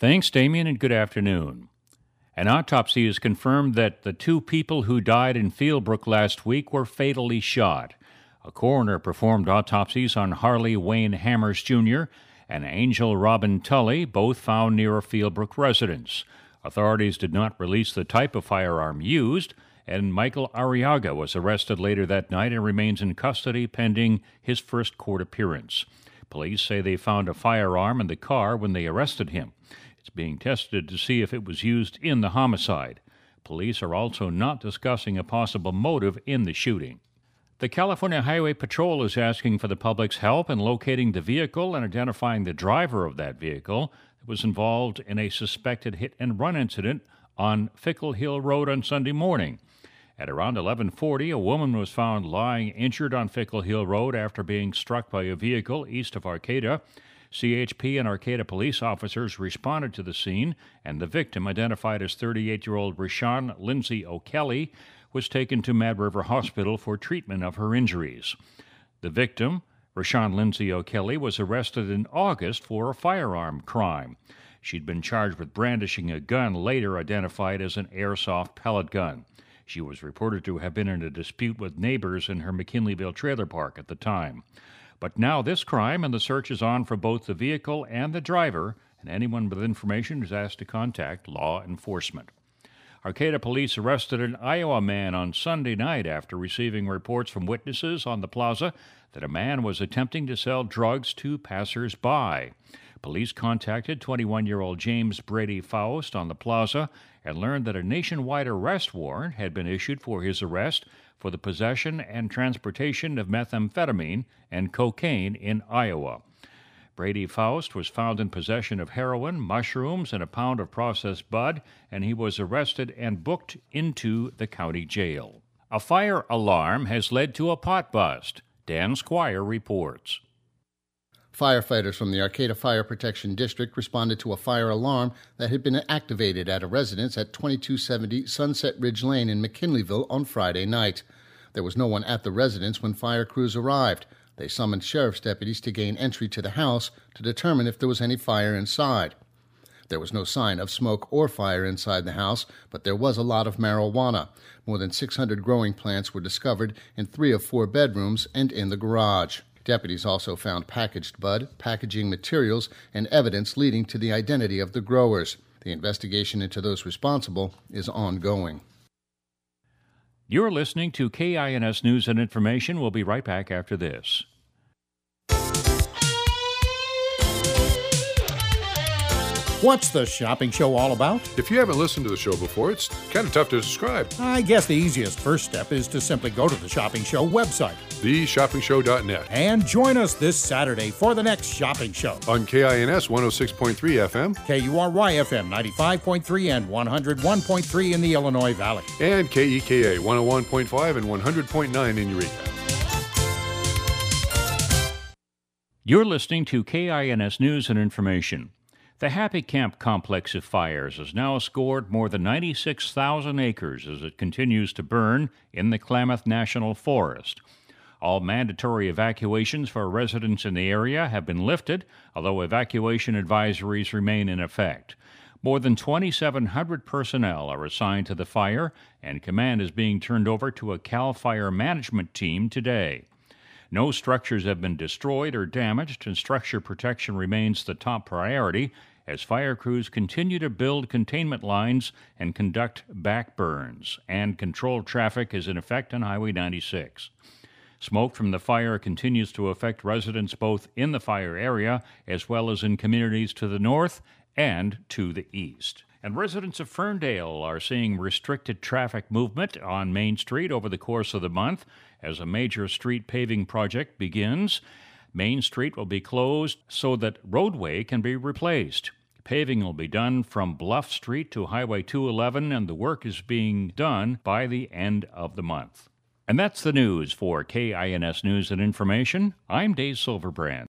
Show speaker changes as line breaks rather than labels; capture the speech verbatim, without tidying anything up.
Thanks, Damien, and good afternoon. An autopsy has confirmed that the two people who died in Fieldbrook last week were fatally shot. A coroner performed autopsies on Harley Wayne Hammers Junior and Angel Robin Tully, both found near a Fieldbrook residence. Authorities did not release the type of firearm used, and Michael Arriaga was arrested later that night and remains in custody pending his first court appearance. Police say they found a firearm in the car when they arrested him. It's being tested to see if it was used in the homicide. Police are also not discussing a possible motive in the shooting. The California Highway Patrol is asking for the public's help in locating the vehicle and identifying the driver of that vehicle that was involved in a suspected hit-and-run incident on Fickle Hill Road on Sunday morning. At around eleven forty, a woman was found lying injured on Fickle Hill Road after being struck by a vehicle east of Arcata. C H P and Arcata police officers responded to the scene, and the victim, identified as thirty-eight-year-old Rashawn Lindsay O'Kelly, was taken to Mad River Hospital for treatment of her injuries. The victim, Rashawn Lindsay O'Kelly, was arrested in August for a firearm crime. She'd been charged with brandishing a gun, later identified as an airsoft pellet gun. She was reported to have been in a dispute with neighbors in her McKinleyville trailer park at the time. But now this crime, and the search is on for both the vehicle and the driver, and anyone with information is asked to contact law enforcement. Arcata police arrested an Iowa man on Sunday night after receiving reports from witnesses on the plaza that a man was attempting to sell drugs to passers-by. Police contacted twenty-one-year-old James Brady Faust on the plaza and learned that a nationwide arrest warrant had been issued for his arrest for the possession and transportation of methamphetamine and cocaine in Iowa. Brady Faust was found in possession of heroin, mushrooms, and a pound of processed bud, and he was arrested and booked into the county jail. A fire alarm has led to a pot bust. Dan Squire reports.
Firefighters from the Arcata Fire Protection District responded to a fire alarm that had been activated at a residence at twenty-two seventy Sunset Ridge Lane in McKinleyville on Friday night. There was no one at the residence when fire crews arrived. They summoned sheriff's deputies to gain entry to the house to determine if there was any fire inside. There was no sign of smoke or fire inside the house, but there was a lot of marijuana. More than six hundred growing plants were discovered in three of four bedrooms and in the garage. Deputies also found packaged bud, packaging materials, and evidence leading to the identity of the growers. The investigation into those responsible is ongoing.
You're listening to K I N S News and Information. We'll be right back after this.
What's the shopping show all about?
If you haven't listened to the show before, it's kind of tough to describe.
I guess the easiest first step is to simply go to the Shopping Show website,
the shopping show dot net,
and join us this Saturday for the next shopping show.
On K I N S one oh six point three F M,
K U R Y F M ninety-five point three and one oh one point three in the Illinois Valley,
and K E K A one oh one point five and one hundred point nine in Eureka.
You're listening to K I N S News and Information. The Happy Camp complex of fires has now scored more than ninety-six thousand acres as it continues to burn in the Klamath National Forest. All mandatory evacuations for residents in the area have been lifted, although evacuation advisories remain in effect. More than twenty-seven hundred personnel are assigned to the fire, and command is being turned over to a CAL FIRE management team today. No structures have been destroyed or damaged, and structure protection remains the top priority as fire crews continue to build containment lines and conduct backburns, and controlled traffic is in effect on Highway ninety-six. Smoke from the fire continues to affect residents both in the fire area as well as in communities to the north and to the east. And residents of Ferndale are seeing restricted traffic movement on Main Street over the course of the month as a major street paving project begins. Main Street will be closed so that roadway can be replaced. Paving will be done from Bluff Street to Highway two eleven, and the work is being done by the end of the month. And that's the news for K I N S News and Information. I'm Dave Silverbrand.